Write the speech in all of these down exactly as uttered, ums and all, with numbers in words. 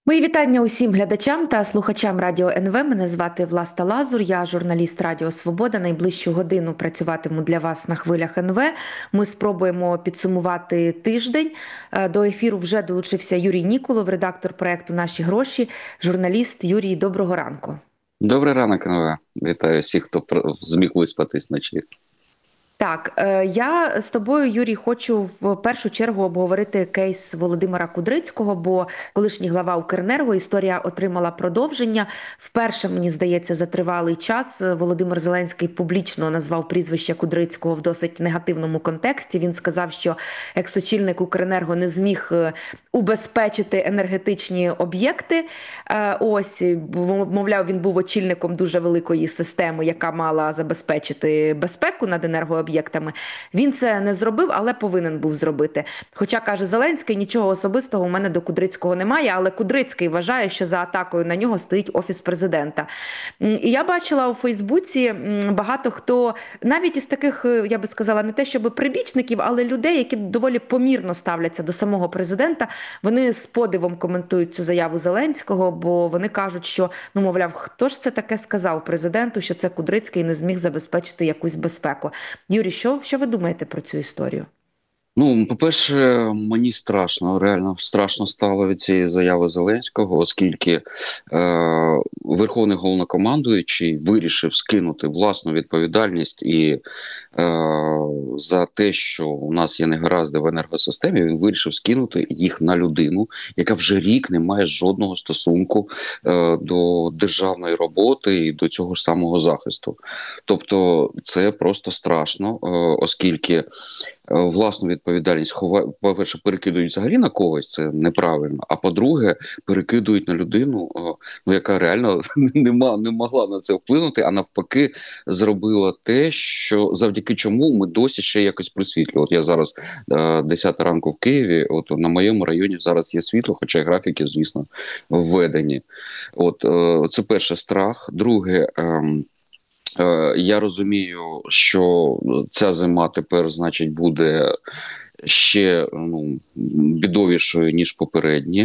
Мої вітання усім глядачам та слухачам Радіо ен ве. Мене звати Власта Лазур, я журналіст Радіо Свобода. Найближчу годину працюватиму для вас на хвилях ен ве. Ми спробуємо підсумувати тиждень. Е, До ефіру вже долучився Юрій Ніколов, редактор проекту «Наші гроші», журналіст. Юрій, доброго ранку. Добрий ранок, Нове. Вітаю всіх, хто про- зміг виспатись вночі. Так, е, я з тобою, Юрій, хочу в першу чергу обговорити кейс Володимира Кудрицького, бо колишній глава Укренерго, історія отримала продовження. Вперше, мені здається, за тривалий час Володимир Зеленський публічно назвав прізвище Кудрицького в досить негативному контексті. Він сказав, що екс-очільник Укренерго не зміг е, убезпечити енергетичні об'єкти. Е, Ось, мовляв, він був очільником дуже великої системи, яка мала забезпечити безпеку над енергооб'єктами. Він це не зробив, але повинен був зробити. Хоча, каже Зеленський, нічого особистого у мене до Кудрицького немає, але Кудрицький вважає, що за атакою на нього стоїть Офіс президента. І я бачила у Фейсбуці багато хто, навіть із таких, я би сказала, не те щоб прибічників, але людей, які доволі помірно ставляться до самого президента, вони з подивом коментують цю заяву Зеленського, бо вони кажуть, що, ну, мовляв, хто ж це таке сказав президенту, що це Кудрицький не зміг забезпечити якусь безпеку. Юрій, що, що ви думаєте про цю історію? Ну, по-перше, мені страшно, реально страшно стало від цієї заяви Зеленського, оскільки е, Верховний Головнокомандуючий вирішив скинути власну відповідальність і е, за те, що у нас є негаразди в енергосистемі, він вирішив скинути їх на людину, яка вже рік не має жодного стосунку е, до державної роботи і до цього ж самого захисту. Тобто це просто страшно, е, оскільки власну відповідальність ховають, по-перше, перекидують взагалі на когось, це неправильно. А по-друге, перекидують на людину, ну яка реально не, не могла на це вплинути, а навпаки, зробила те, що завдяки чому ми досі ще якось просвітлюємо. От я зараз десята ранку в Києві. От на моєму районі зараз є світло, хоча графіки, звісно, введені. От це перше страх. Друге. Я розумію, що ця зима тепер, значить, буде ще ну, бідовішою, ніж попередні.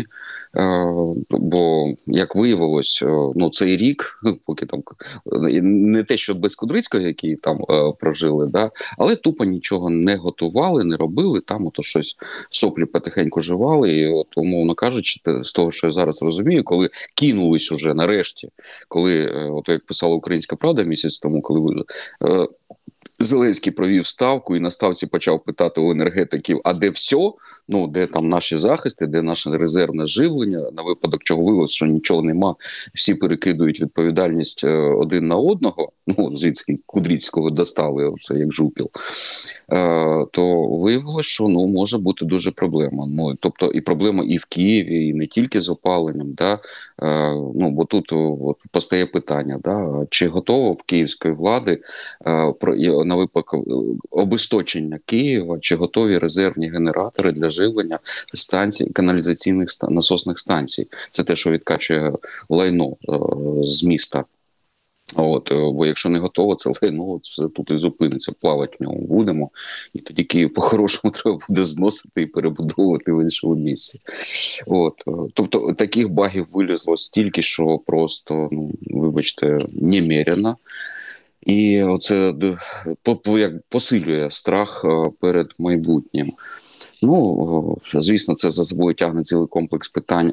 Бо, як виявилось, ну цей рік, поки там не те, що без Кудрицького, який там прожили, да, але тупо нічого не готували, не робили, там ото щось соплі потихеньку жували. І от, умовно кажучи, з того, що я зараз розумію, коли кинулись уже нарешті, коли, от як писала Українська Правда місяць тому, коли Зеленський провів ставку і на ставці почав питати у енергетиків, а де все, ну, де там наші захисти, де наше резервне живлення, на випадок чого виявилось, що нічого нема, всі перекидують відповідальність один на одного, ну, звідси Кудрицького достали, це як жупіл, е, то виявилось, що, ну, може бути дуже проблема. Ну, тобто і проблема і в Києві, і не тільки з опаленням, да, е, ну, бо тут от, постає питання, да, чи готово в київської влади е, про на випадок обесточення Києва, чи готові резервні генератори для живлення станцій, каналізаційних насосних станцій. Це те, що відкачує лайно е, з міста. От, бо якщо не готово, це лайно це тут і зупиниться, плавати в ньому будемо. І тоді Київ по-хорошому треба буде зносити і перебудовувати в іншому місці. От, тобто таких багів вилізло стільки, що просто, ну, вибачте, немерено. І це як посилює страх перед майбутнім. Ну, звісно, це за собою тягне цілий комплекс питань.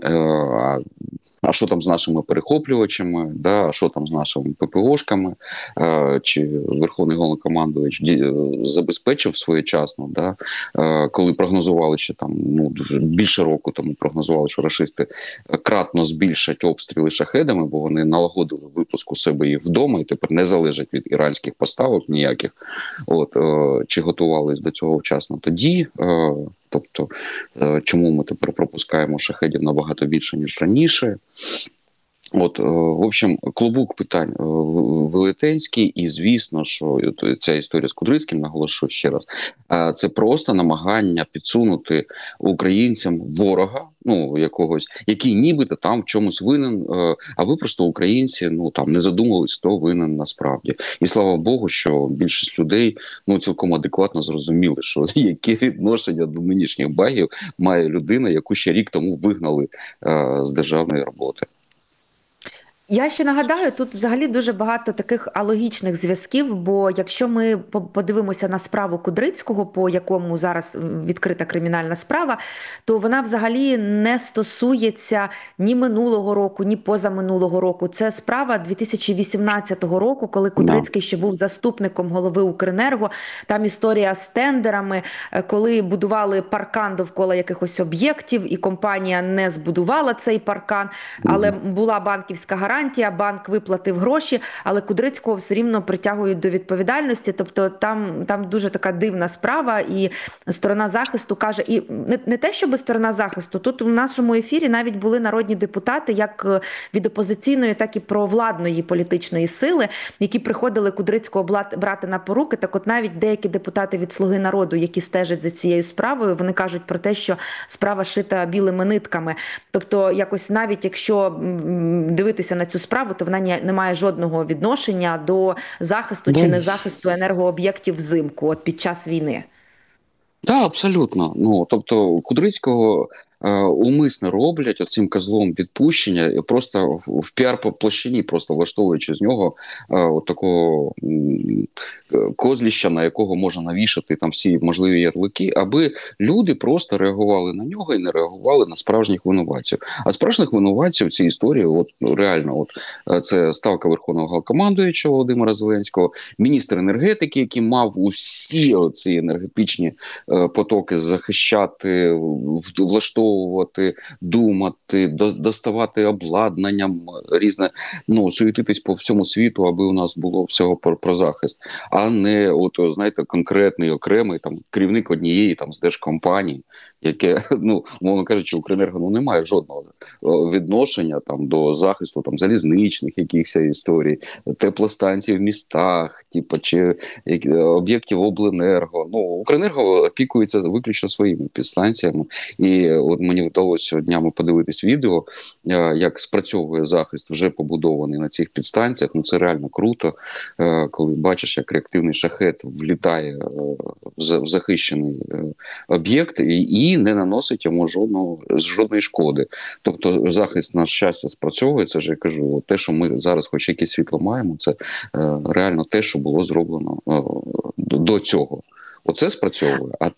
А що там з нашими перехоплювачами, да, а що там з нашими ППОшками, чи Верховний Головнокомандувач забезпечив своєчасно, да, коли прогнозували, що там, ну, більше року тому прогнозували, що рашисти кратно збільшать обстріли шахедами, бо вони налагодили випуск у себе і вдома, і тепер не залежать від іранських поставок ніяких. От, чи готувались до цього вчасно тоді? Тобто, чому ми тепер пропускаємо шахедів набагато більше, ніж раніше? От, е, в общем, клубок питань е, в- велетенський, і звісно, що от ця історія з Кудрицьким, наголошу ще раз, е, це просто намагання підсунути українцям ворога, ну якогось, який нібито там в чомусь винен, е, а ви просто українці, ну там не задумувались, хто винен насправді. І слава Богу, що більшість людей ну цілком адекватно зрозуміли, що яке відношення до нинішніх багів має людина, яку ще рік тому вигнали е, з державної роботи. Я ще нагадаю, тут взагалі дуже багато таких алогічних зв'язків, бо якщо ми по- подивимося на справу Кудрицького, по якому зараз м, відкрита кримінальна справа, то вона взагалі не стосується ні минулого року, ні позаминулого року. Це справа дві тисячі вісімнадцятого року, коли Да. Кудрицький ще був заступником голови Укренерго. Там історія з тендерами, е, коли будували паркан довкола якихось об'єктів, і компанія не збудувала цей паркан, але Мгм. була банківська гарантія, банк виплатив гроші, але Кудрицького все рівно притягують до відповідальності. Тобто там, там дуже така дивна справа, і сторона захисту каже, і не, не те, щоб сторона захисту, тут у нашому ефірі навіть були народні депутати, як е, від опозиційної, так і провладної політичної сили, які приходили Кудрицького бла- брати на поруки. Так от навіть деякі депутати від «Слуги народу», які стежать за цією справою, вони кажуть про те, що справа шита білими нитками. Тобто, якось навіть якщо м, дивитися на цю справу, то вона ні- не має жодного відношення до захисту Да, чи незахисту енергооб'єктів взимку, от під час війни. да, абсолютно. Ну тобто Кудрицького е, умисно роблять оцим козлом відпущення, просто в, в піар-площині, просто влаштовуючи з нього е, от такого м, е, козліща, на якого можна навішати там всі можливі ярлики, аби люди просто реагували на нього і не реагували на справжніх винуватців. А справжніх винуватців в цій історії, от ну, реально, от е, це ставка верховного головнокомандуючого Володимира Зеленського, міністр енергетики, який мав усі оці енергетичні е, потоки захищати, в- влаштовувати, думати, до- доставати обладнанням різне, ну, суетитись по всьому світу, аби у нас було всього про, про захист, а не от, знаєте, конкретний окремий там керівник однієї там з держкомпанії, яке, ну, мовно кажучи, Укренерго ну, не має жодного о, відношення там до захисту там залізничних якихось історій, теплостанцій в містах, типу, чи які- об'єктів обленерго. Ну, Укренерго опікується виключно своїми підстанціями. І от мені вдалося днями подивитись відео, е, як спрацьовує захист, вже побудований на цих підстанціях. Ну це реально круто, е, коли бачиш, як реактивний шахет влітає е, в за- в захищений е, об'єкт і, і не наносить йому жодного жодної шкоди. Тобто захист на щастя спрацьовує. Це ж я кажу, те, що ми зараз, хоч якесь світло маємо, це е, реально те, що було зроблено е, до, до цього. Оце спрацьовує. А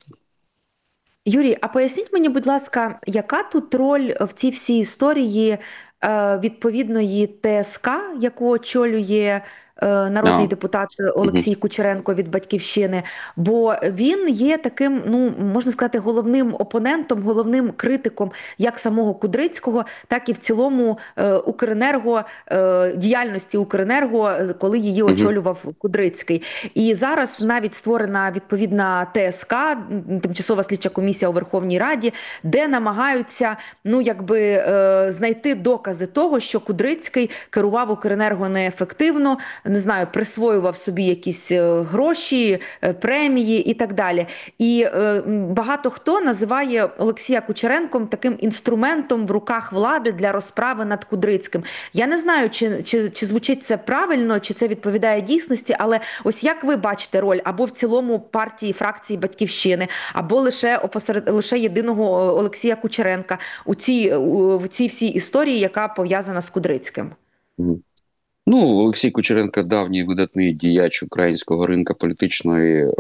Юрій, а поясніть мені, будь ласка, яка тут роль в цій всій історії е, відповідної ТСК, яку очолює е, народний а, депутат угу, Олексій Кучеренко від «Батьківщини», бо він є таким, ну, можна сказати, головним опонентом, головним критиком як самого Кудрицького, так і в цілому е, Укренерго, е, діяльності Укренерго, коли її угу, очолював Кудрицький. І зараз навіть створена відповідна ТСК, тимчасова слідча комісія у Верховній Раді, де намагаються, ну, якби е, знайти докази того, що Кудрицький керував Укренерго неефективно, не знаю, присвоював собі якісь е, гроші, е, премії і так далі. І е, м, багато хто називає Олексія Кучеренком таким інструментом в руках влади для розправи над Кудрицьким. Я не знаю, чи, чи, чи звучить це правильно, чи це відповідає дійсності, але ось як ви бачите роль або в цілому партії, фракції «Батьківщини», або лише опосеред, лише єдиного Олексія Кучеренка у цій, у, в цій всій історії, яка пов'язана з Кудрицьким? угу. Ну, Олексій Кучеренко давній видатний діяч українського ринку політичної е,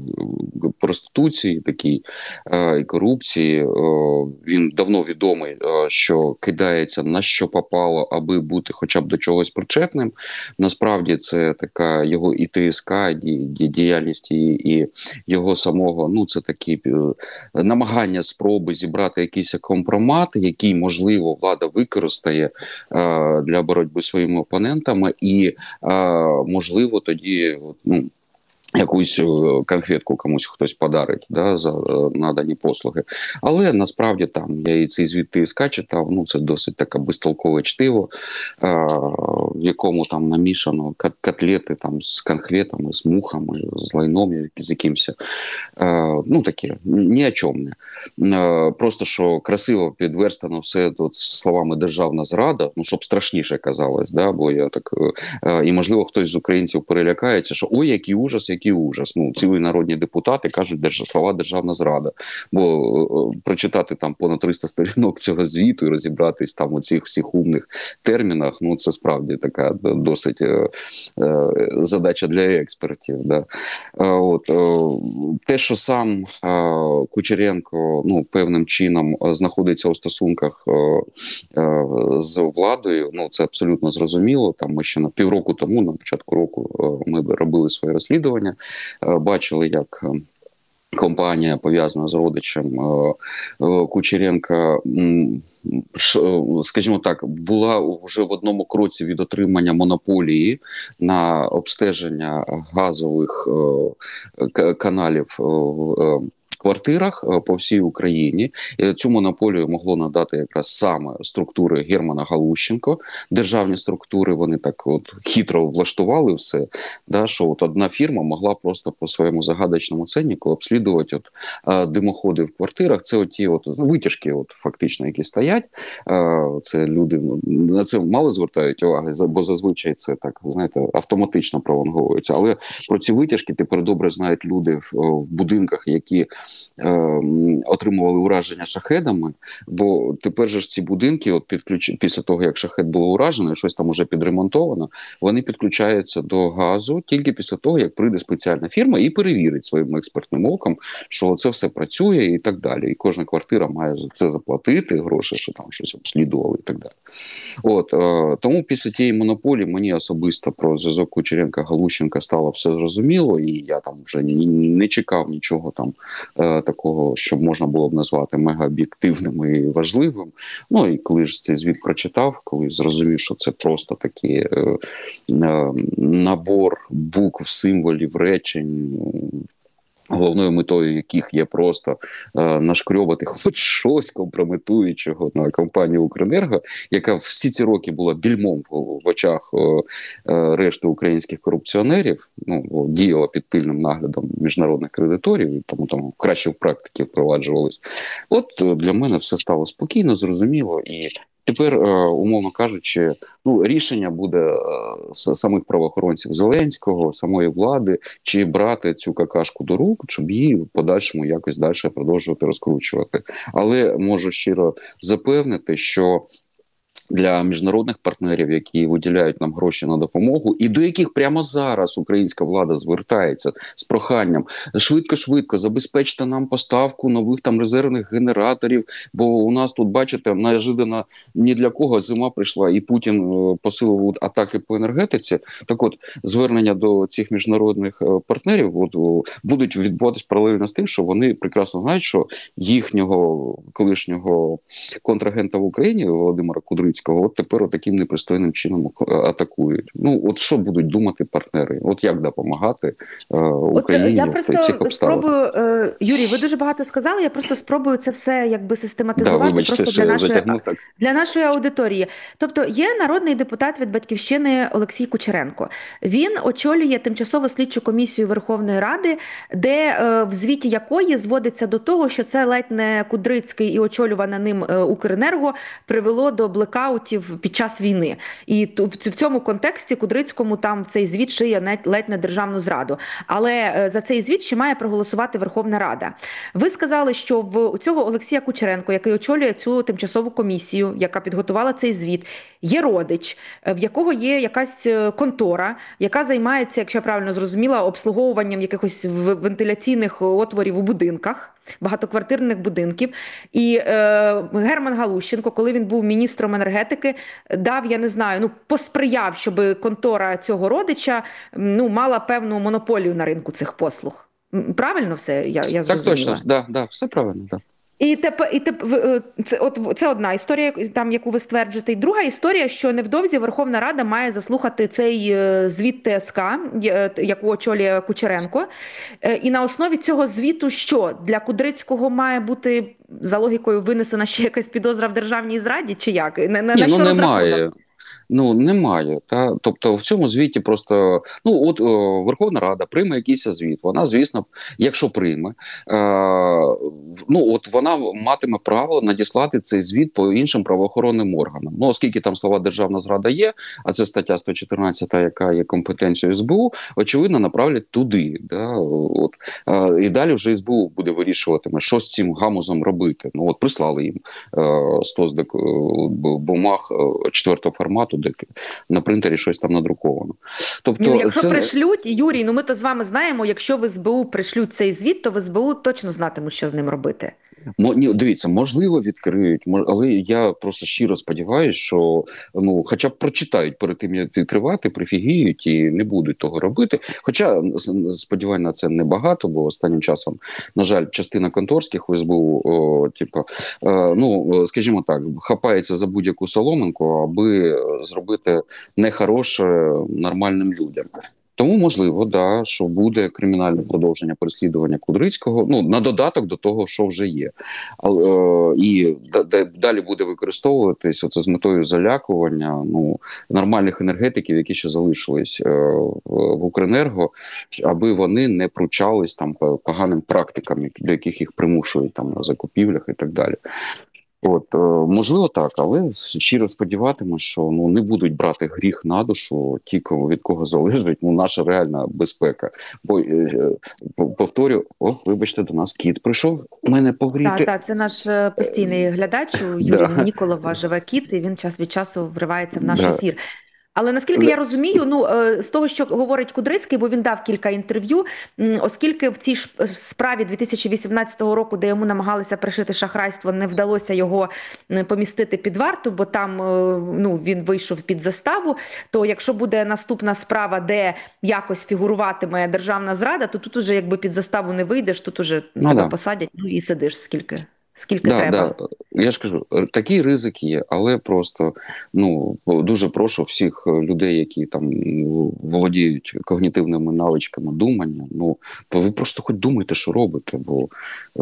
проституції, такій е, і корупції. Е, він давно відомий, е, що кидається на що попало, аби бути хоча б до чогось причетним. Насправді це така його і ТСК, і ді- діяльність і, і його самого. Ну, це такі е, намагання спроби зібрати якийсь компромат, який можливо влада використає е, для боротьби зі своїми опонентами, і е, можливо тоді ну, якусь е, конфетку комусь хтось подарить, да, за е, надані послуги. Але насправді там я і цей звіт ТСК читав, ну це досить таке безтолкове чтиво, е, в якому там намішано кот- котлети там з конфетами, з мухами, з лайном, з якимось. Е, ну таке, ні о чому не. Е, просто що красиво підверстано все тут словами державна зрада, ну щоб страшніше казалось, да, бо я так е, і можливо хтось з українців перелякається, що ой, який ужас, який ужас. Ну, цілі народні депутати кажуть держ... слова державна зрада. Бо е, прочитати там понад триста сторінок цього звіту і розібратись там у цих всіх умних термінах, ну це справді така досить е, е, задача для експертів. Да. Е, от, е, те, що сам е, Кучеренко ну, певним чином знаходиться у стосунках е, е, з владою, ну це абсолютно зрозуміло. Там ми ще на півроку тому, на початку року, е, ми робили своє розслідування, е, бачили, як е, компанія, пов'язана з родичем е, е, Кучеренка, м, ш- е, скажімо так, була вже в одному кроці від отримання монополії на обстеження газових е, к- каналів е, в е, квартирах е, по всій Україні. І цю монополію могло надати якраз саме структури Германа Галущенко. Державні структури, вони так от хитро влаштували все, да, що от одна фірма могла просто по своєму загадочному ценнику обслідувати от, е, димоходи в квартирах. Це оті от, ну, витяжки, от, фактично, які стоять. Е, це люди ну, на це мало звертають уваги, за- бо зазвичай це так, знаєте, автоматично пролонговується. Але про ці витяжки тепер добре знають люди в, в будинках, які е, м, отримували ураження шахедами, бо тепер же ж ці будинки, от підключ... після того, як шахед було уражено, і щось там уже підремонтовано, вони підключаються до газу тільки після того, як прийде спеціальна фірма і перевірить своїм експертним оком, що це все працює і так далі. І кожна квартира має за це заплатити гроші, що там щось обслідували і так далі. От е, тому після тієї монополії мені особисто про зв'язок Кучеренка Галущенка стало все зрозуміло, і я там вже ні, не чекав нічого там е, такого, що можна було б назвати мегаоб'єктивним і важливим. Ну і коли ж цей звіт прочитав, коли зрозумів, що це просто такий е, е, набор букв, символів, речень, головною метою яких є просто е, нашкрьобати хоч щось компрометуючого на компанію «Укренерго», яка всі ці роки була більмом в, в очах е, е, решти українських корупціонерів, ну, діяла під пильним наглядом міжнародних кредиторів, і тому там краще в практики впроваджувались. От е, для мене все стало спокійно, зрозуміло, і тепер, е, умовно кажучи, ну, рішення буде е, с- самих правоохоронців Зеленського, самої влади, чи брати цю какашку до рук, щоб її в подальшому якось далі продовжувати розкручувати. Але можу щиро запевнити, що для міжнародних партнерів, які виділяють нам гроші на допомогу, і до яких прямо зараз українська влада звертається з проханням швидко-швидко забезпечте нам поставку нових там резервних генераторів, бо у нас тут, бачите, неожиданно ні для кого зима прийшла, і Путін е, посилив атаки по енергетиці. Так от, звернення до цих міжнародних е, партнерів от, о, будуть відбуватись паралельно з тим, що вони прекрасно знають, що їхнього колишнього контрагента в Україні Володимира Кудрицького от тепер таким непристойним чином атакують. Ну от що будуть думати партнери? От як допомагати е, От е, я Україні в цих просто обставинах? спробую, е, Юрій, ви дуже багато сказали. Я просто спробую це все якби Да, систематизувати вибачте, просто що для я нашої затягнув так. для нашої аудиторії. Тобто є народний депутат від Батьківщини Олексій Кучеренко. Він очолює тимчасову слідчу комісію Верховної Ради, де е, в звіті якої зводиться до того, що це ледь не Кудрицький і очолювана ним е, Укренерго привело до блекаутів під час війни. І ту- в цьому контексті Кудрицькому там в цей звіт шиє не- ледь не державну зраду. Але е, за цей звіт ще має проголосувати Верховна Рада. Ви сказали, що в у цього Олексія Кучеренко, який очолює цю тимчасову комісію, яка підготувала цей звіт, є родич, е, в якого є якась е, контора, яка займається, якщо я правильно зрозуміла, обслуговуванням якихось в- вентиляційних отворів у будинках. Багатоквартирних будинків. І е, Герман Галущенко, коли він був міністром енергетики, дав, я не знаю, ну посприяв, щоб контора цього родича ну, мала певну монополію на ринку цих послуг. М, Правильно все я, я Так точно, зрозуміла? да, да, все правильно, да. І тепер, і теп, це, от, це одна історія, там, яку ви стверджуєте. І друга історія, що невдовзі Верховна Рада має заслухати цей е, звіт ТСК, е, яку очолює Кучеренко. Е, І на основі цього звіту, що для Кудрицького має бути за логікою винесена ще якась підозра в державній зраді, чи як? На, на, Ні, на ну що розрахунок? немає. Ну, немає. Та? Тобто в цьому звіті просто, ну, от о, Верховна Рада прийме якийсь звіт. Вона, звісно, якщо прийме, е, ну, от вона матиме право надіслати цей звіт по іншим правоохоронним органам. Ну, оскільки там слова державна зрада є, а це стаття сто чотирнадцять, яка є компетенцією СБУ, очевидно, направлять туди. Да? От. Е, і далі вже СБУ буде вирішуватиме, що з цим гамузом робити. Ну, от прислали їм е, стос дек- бумаг е, четвертого формату, де на принтері щось там надруковано. Ні, ну Тобто якщо це, пришлють, Юрій, ну ми то з вами знаємо, якщо в СБУ пришлють цей звіт, то в СБУ точно знатимуть, що з ним робити. мо- ні, дивіться, можливо, відкриють, мож- але я просто щиро сподіваюся, що ну, хоча б прочитають перед тим, як відкривати, прифігіють і не будуть того робити. Хоча с- сподівань на це небагато, бо останнім часом, на жаль, частина конторських в СБУ, о, типу, е, ну, скажімо так, хапається за будь-яку соломинку, аби зробити нехороше нормальним людям. Тому можливо, да, що буде кримінальне продовження переслідування Кудрицького, ну на додаток до того, що вже є, але е, і да- да- далі буде використовуватись оце з метою залякування ну нормальних енергетиків, які ще залишились е, в в Укренерго, аби вони не пручались там по поганим практикам, які- до яких їх примушують там на закупівлях і так далі. От е, можливо так, але щиро сподіватимусь, що ну не будуть брати гріх на душу ті, кого від кого залежить ну наша реальна безпека. Бо е, е, повторю, о, вибачте, до нас кіт прийшов мене Так, погріти. так, це наш е, постійний глядач у Юрія Да, Ніколова живе кіт, і він час від часу вривається в наш да. ефір. Але наскільки я розумію, ну е, з того, що говорить Кудрицький, бо він дав кілька інтерв'ю, м, оскільки в цій ж справі дві тисячі вісімнадцятого року, де йому намагалися пришити шахрайство, не вдалося його м, помістити під варту, бо там е, ну, він вийшов під заставу, то якщо буде наступна справа, де якось фігуруватиме державна зрада, то тут уже якби під заставу не вийдеш, тут уже Ну тебе да. посадять, ну і сидиш скільки, скільки Да, треба. да. Я ж кажу, е, такий ризик є, але просто ну дуже прошу всіх е, людей, які там ну, володіють когнітивними навичками думання. Ну то ви просто хоч думайте, що робите, бо е,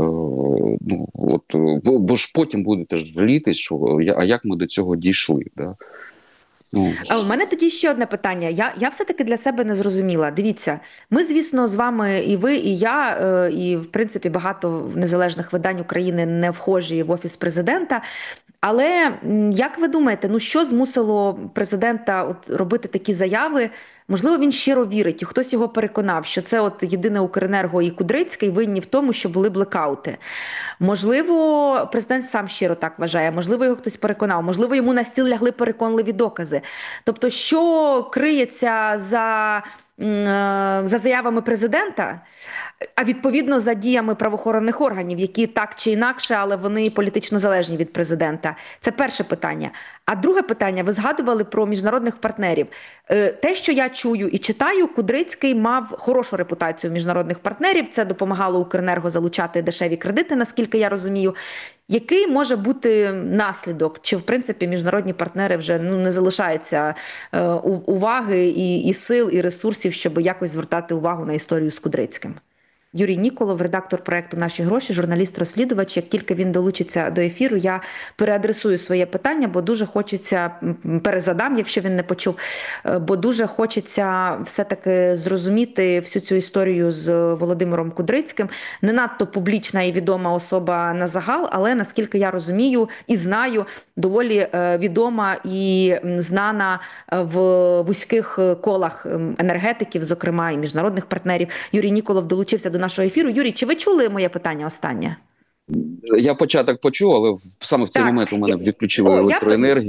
ну от е, бо, бо ж потім будете ж жалітись, що я, а як ми до цього дійшли? Да? Ну, А у мене тоді ще одне питання. Я, я все-таки для себе не зрозуміла. Дивіться, ми, звісно, з вами і ви, і я, е, і в принципі багато незалежних видань України не вхожі в офіс президента. Але м, як ви думаєте, ну що змусило президента от робити такі заяви? Можливо, він щиро вірить, і хтось його переконав, що це от єдине Укренерго і Кудрицький винні в тому, що були блекаути. Можливо, президент сам щиро так вважає, можливо, його хтось переконав, можливо, йому на стіл лягли переконливі докази. Тобто, що криється за, м, е, за заявами президента, а відповідно за діями правоохоронних органів, які так чи інакше, але вони політично залежні від президента. Це перше питання. А друге питання, ви згадували про міжнародних партнерів. Е, Те, що я чую і читаю, Кудрицький мав хорошу репутацію міжнародних партнерів. Це допомагало Укренерго залучати дешеві кредити, наскільки я розумію. Який може бути наслідок? Чи в принципі міжнародні партнери вже ну не залишається е, у- уваги і, і сил, і ресурсів, щоб якось звертати увагу на історію з Кудрицьким? Юрій Ніколов, редактор проекту Наші гроші, журналіст-розслідувач. Як тільки він долучиться до ефіру, я переадресую своє питання, бо дуже хочеться м, перезадам, якщо він не почув. е, Бо дуже хочеться все-таки зрозуміти всю цю історію з Володимиром Кудрицьким. Не надто публічна і відома особа на загал, але наскільки я розумію і знаю, доволі е, відома і м, знана е, в вузьких е, колах ем, енергетиків, зокрема і міжнародних партнерів. Юрій Ніколов долучився до нашого ефіру. Юрій, чи ви чули моє питання останнє? я початок почув, але в- саме в цей Так. момент у мене Я... відключили О, я... електроенергію.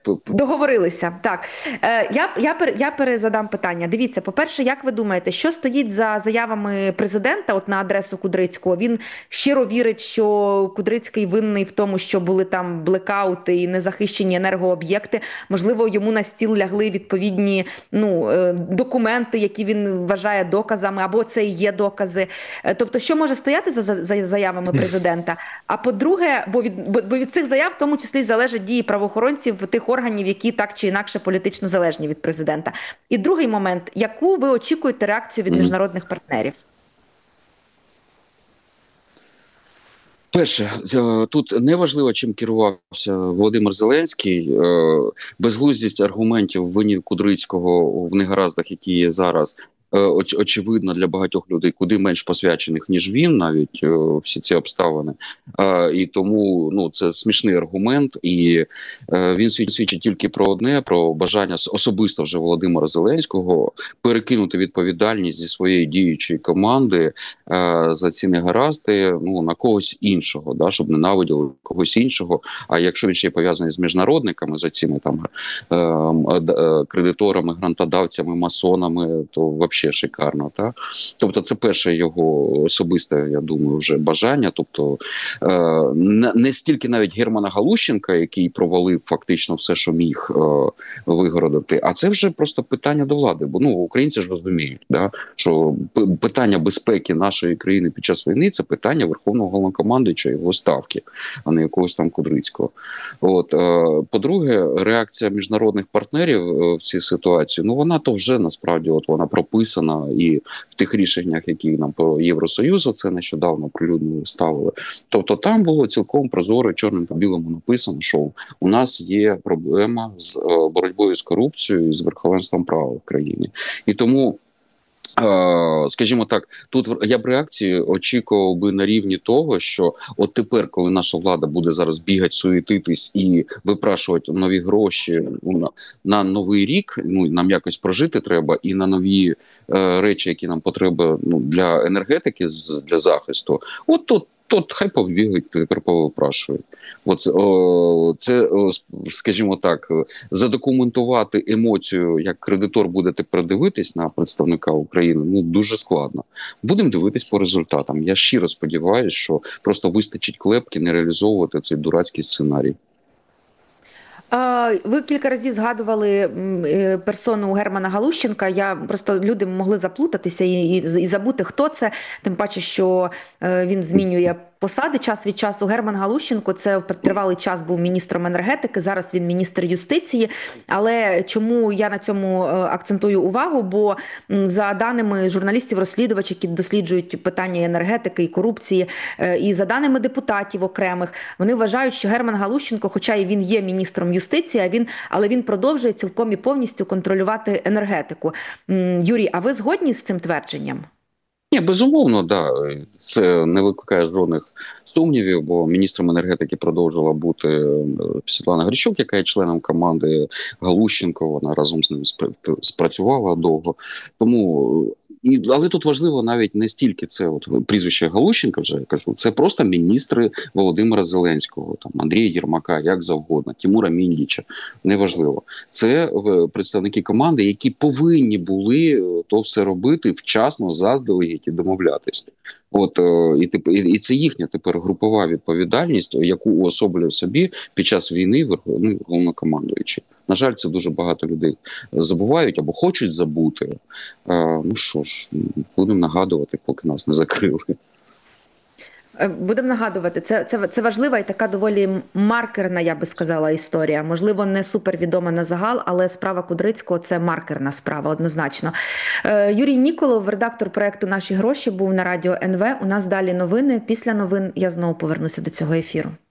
Договорилися. Так. Е, я, я, пер- я перезадам питання. Дивіться, по-перше, як ви думаєте, що стоїть за заявами президента от на адресу Кудрицького? Він щиро вірить, що Кудрицький винний в тому, що були там блекаути і незахищені енергооб'єкти. Можливо, йому на стіл лягли відповідні ну, е, документи, які він вважає доказами, або це і є докази. Е, Тобто, що може стояти за, за за заявами президента? А по-друге, бо від, бо бо від цих заяв в тому числі залежать дії правоохоронців тих органів, які так чи інакше політично залежні від президента. І другий момент, яку ви очікуєте реакцію від міжнародних партнерів? Перше, е, тут не важливо, чим керувався Володимир Зеленський. Е, Безглуздість аргументів в вині Кудрицького в негараздах, які є зараз, е, оч- очевидно для багатьох людей, куди менш посвячених, ніж він, навіть е, всі ці обставини. Е, І тому ну, це смішний аргумент, і е, він свідчить свідчить тільки про одне: про бажання с- особисто вже Володимира Зеленського перекинути відповідальність зі своєї діючої команди е, за ці негаразди ну, на когось іншого, да, щоб ненавиділи когось іншого. А якщо він ще й пов'язаний з міжнародниками, за цими там е, е, д- е, кредиторами, грантодавцями, масонами, то взагалі шикарно. Та? Тобто це перше його особисте, я думаю, вже бажання. Тобто е, не, не стільки навіть Германа Галущенка, який провалив фактично все, що міг е, вигородити, а це вже просто питання до влади. Бо ну, українці ж розуміють, да, що п- питання безпеки нашої країни під час війни це питання Верховного Головнокомандуючого, його ставки, а не якогось там Кудрицького. От е, по-друге, реакція міжнародних партнерів е, в цій ситуації, ну вона то вже насправді от вона прописана і в тих рішеннях, які нам по Євросоюзу це нещодавно прилюдно ставили. Тобто там було цілком прозоро чорним по білому написано, що у нас є проблема з е, боротьбою з корупцією і з верховенством права в країні. І тому Е, скажімо так, тут я б реакції очікував би на рівні того, що от тепер, коли наша влада буде зараз бігати, суетитись і випрашувати нові гроші ну, на, на новий рік, ну нам якось прожити треба, і на нові е, речі, які нам потреба ну, для енергетики, з- для захисту, от тут. Тут хай побігають, тепер повипрашують. От, о, це, о, скажімо так, задокументувати емоцію, як кредитор буде тепер дивитись на представника України, ну дуже складно. Будемо дивитись по результатам. Я щиро сподіваюся, що просто вистачить клепки не реалізовувати цей дурацький сценарій. А, Ви кілька разів згадували м, е, персону Германа Галущенка. Я просто люди могли заплутатися і, і, і забути, хто це. Тим паче, що е, він змінює посади час від часу. Герман Галущенко це в тривалий час був міністром енергетики. Зараз він міністр юстиції. Але чому я на цьому е, акцентую увагу? Бо м, за даними журналістів-розслідувачів, які досліджують питання енергетики і корупції, е, і за даними депутатів окремих, вони вважають, що Герман Галущенко, хоча і він є міністром юстиції, а він, але він продовжує цілком і повністю контролювати енергетику. М, Юрій, а ви згодні з цим твердженням? Ні, безумовно, да. Це не викликає жодних сумнівів, бо міністром енергетики продовжила бути е, Світлана Грищук, яка є членом команди Галущенко. Вона разом з ним спра- спрацювала довго. Тому і, але тут важливо навіть не стільки це от прізвище Галущенка, вже я кажу, це просто міністри Володимира Зеленського, там Андрія Єрмака, як завгодно, Тимура Міндіча, неважливо. Це е, представники команди, які повинні були е, то все робити вчасно, заздалегідь і домовлятися. От е, і тип- і і це їхня тепер групова відповідальність, яку уособлює собі під час війни верховний головнокомандуючий. На жаль, це дуже багато людей забувають або хочуть забути. Е, ну що ж, будемо нагадувати, поки нас не закрили. Е, Будемо нагадувати, це, це, це важлива і така доволі маркерна, я би сказала, історія. Можливо, не супервідома на загал, але справа Кудрицького – це маркерна справа, однозначно. Е, Юрій Ніколов, редактор проекту «Наші гроші», був на радіо ен ве. У нас далі новини. Після новин я знову повернуся до цього ефіру.